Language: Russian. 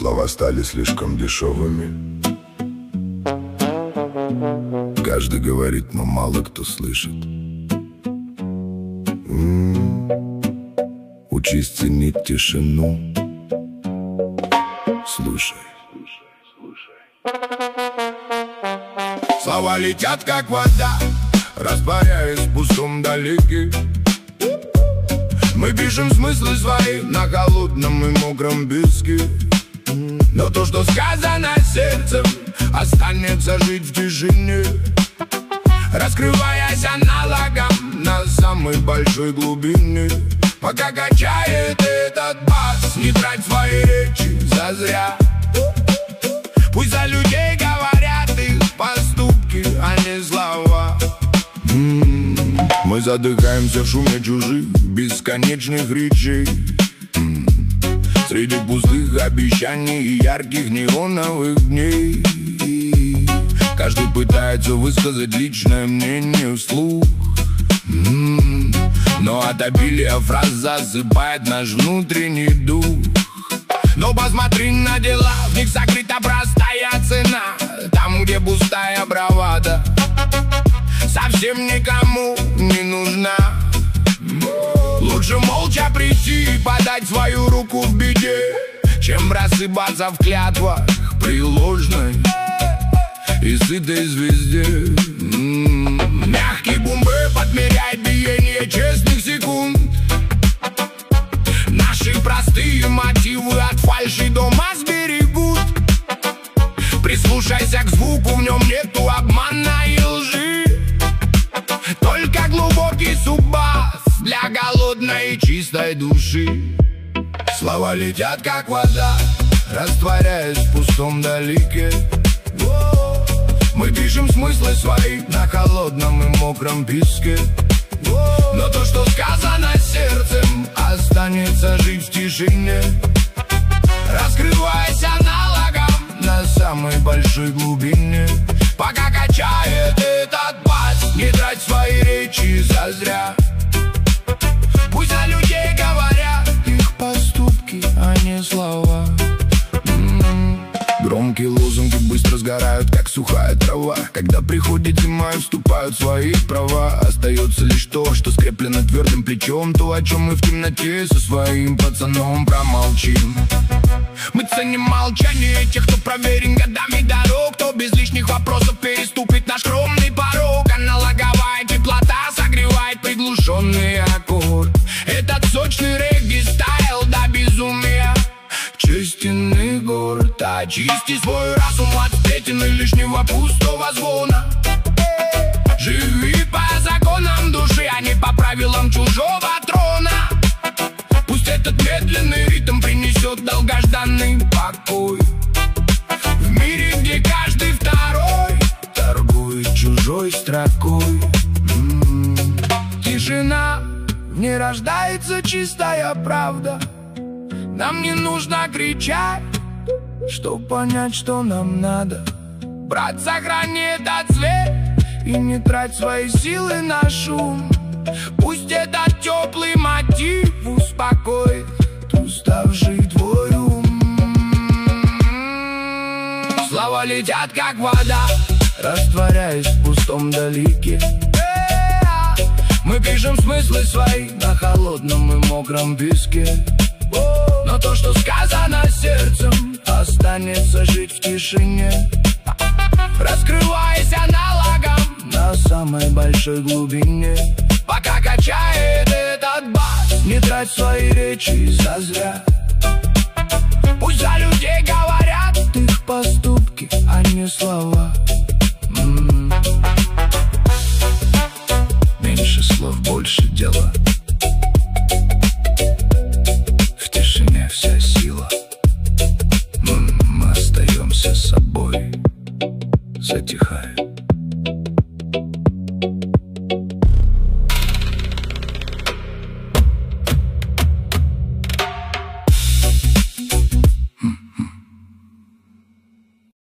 Слова стали слишком дешевыми. Каждый говорит, но мало кто слышит. Учись ценить тишину. Слушай. Слова летят, как вода, растворяясь в пустом далеке. Мы пишем смыслы свои на холодном и мокром песке. Но то, что сказано сердцем, останется жить в тишине, раскрываясь аналогом на самой большой глубине. Пока качает этот бас, не трать свои речи зазря. Пусть за людей говорят их поступки, а не слова. Мы задыхаемся в шуме чужих бесконечных речей, среди пустых обещаний и ярких неоновых дней. Каждый пытается высказать личное мнение вслух, но от обилия фраз засыпает наш внутренний дух. Но посмотри на дела, в них сокрыта простая цена. Там, где пустая бравада совсем никому не нужна. Лучше молча прийти и подать свою руку в беде, чем рассыпаться в клятвах при ложной и сытой звезде. Мягкий бумбы подмеряет биение честных секунд. Наши простые мотивы от фальши дома сберегут. Прислушайся к звуку, в нем нету обмана и лжи, только глубокий суббас для голодной и чистой души. Слова летят, как вода, растворяясь в пустом далеке. Мы пишем смыслы свои на холодном и мокром песке. Но то, что сказано сердцем, останется жить в тишине, раскрываясь аналогом на самой большой глубине. Пока качает этот бас, не трать свои речи зазря. Пусть за людей говорят их поступки, а не слова. Громкие лозунги быстро сгорают, как сухая трава. Когда приходит зима и вступают в свои права, остается лишь то, что скреплено твердым плечом. То, о чем мы в темноте со своим пацаном промолчим. Мы ценим молчание тех, кто проверен годами дорог, кто без лишних вопросов переступит наш скромный порог. Аналоговая теплота согревает приглушенный аккорд. Этот сочный регги-стайл до безумия честен и горд. Очисти свой разум от сплетен и лишнего пустого звона. Живи по законам души, а не по правилам чужого трона. Пусть этот медленный ритм принесет долгожданный покой в мире, где каждый второй торгует чужой строкой. Тишина, в ней рождается чистая правда. Нам не нужно кричать, чтоб понять, что нам надо. Брат, сохрани этот цвет и не трать свои силы на шум. Пусть этот теплый мотив успокоит уставший твой ум. Слова летят, как вода, растворяясь в пустом далеке. Мы пишем смыслы свои на холодном и мокром песке. Но то, что сказано сердцем, останется жить в тишине, раскрываясь аналогом на самой большой глубине. Пока качает этот бас, не трать свои речи зазря. Пусть за людей говорят их поступки, а не слова. Меньше слов, больше дела. В тишине вся сила. Мы остаемся собой. Затихает